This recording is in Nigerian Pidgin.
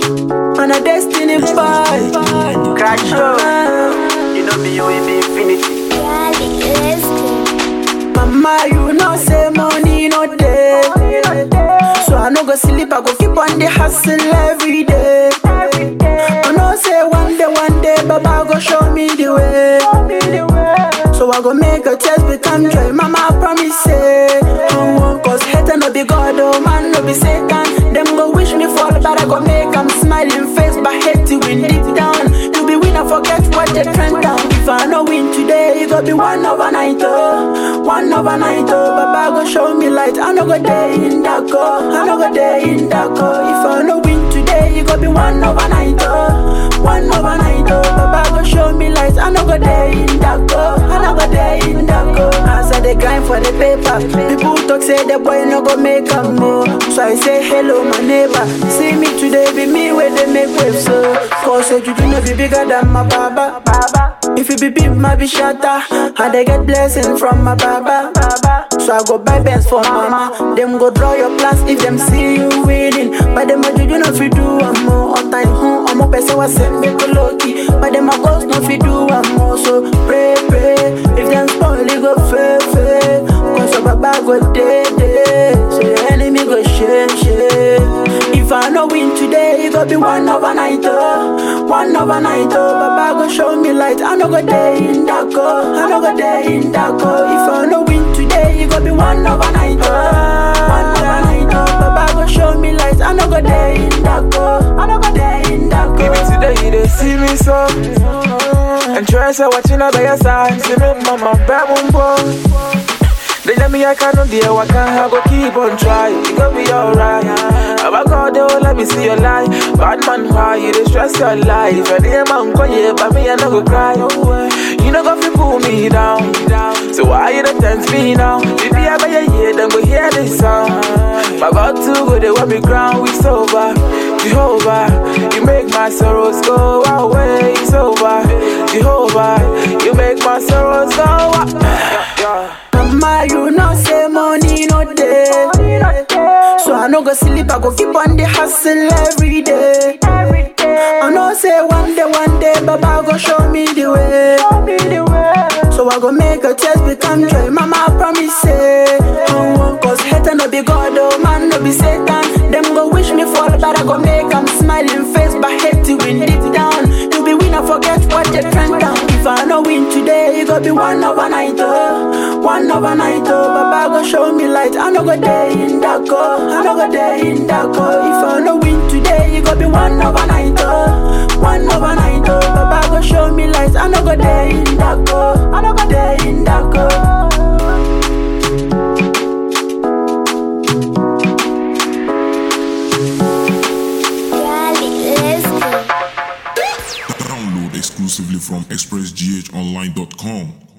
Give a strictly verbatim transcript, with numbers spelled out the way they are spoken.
On a destiny boy. Crash show. You know me, you will be infinity. Mama, you know say money no day. So I no go sleep, I go keep on the hustle every day. I know say one day, one day, Baba go show me the way. So I go make a test become joy. Mama, I promise say I won't cause hate no be God, oh man, no be Satan. Them go wish me fall, but I go make them smiling face, but hate you in deep down. You be winner, forget what they trend down. If I no win today, it go be one overnight, oh, one overnight, oh. Baba go show me light. I no go day in that go, I no go day in that go. If I no win today, it go be one overnight, oh, one overnight, oh. Baba go show me light. I no go day in that go, I no go day in that go. As I dey grind for the paper, people talk say the boy no go make a more. So I say hello my neighbor. See me today, be me where they make waves, so cause you do not be bigger than my baba. If you be big, my be shatter. And they get blessing from my baba. So I go buy bands for mama. Them go draw your plans if them see you winning. But them a do you know if you do one more on time. Huh? I'm a person was send me to lucky. But them a ghost no if you do one more. So pray, pray. If them spoil, it go fair, fair. Cause your baba go dead, dead. So your enemy go shame, shame. If I no win today, it go be one overnight, oh, one overnight, oh. Baba go show me light. I no go day in that go, I no go day in that go. If I no win today, it go be one overnight, oh, one overnight, oh. Baba go show me light. I no go day in that go, I no go day in that go. Give me today, they see me so. And try to watching out by your side. See me, mama, bad one, they tell me I cannot deal, I can't have go keep on trying. You gon' be alright. About God, they will let me see your life. Bad man, why you dey stress your life? And the man go yeah, but me I no go cry. You no go fi pull me down. So why you dey tempt me now? Maybe I buy a year, then go hear this sound. My God too good, they want me ground, we sober. Jehovah, you make my sorrows go away. It's over. Jehovah, you make my sorrows go away. Mama, you know say money no day. So I no go sleep, I go keep on the hustle every day. I know say one day, one day, Baba go show me the way. So I go make a test become joy. Mama, I promise say I won't cause hate no be God, oh man, no be Satan. Them go wish me fall, but I go make them smiling face, but hate you in deep down. You be winner, forget what they trend down. If I no win today, it go be one overnight, oh, one overnight, oh. Baba go show me light. I no go day in that go, I no go day in that go. If I no win today, it go be one overnight, oh, one overnight, oh. Baba go show me light. I no go day in that go, I no go day in that go. Download exclusively from express g h online dot com.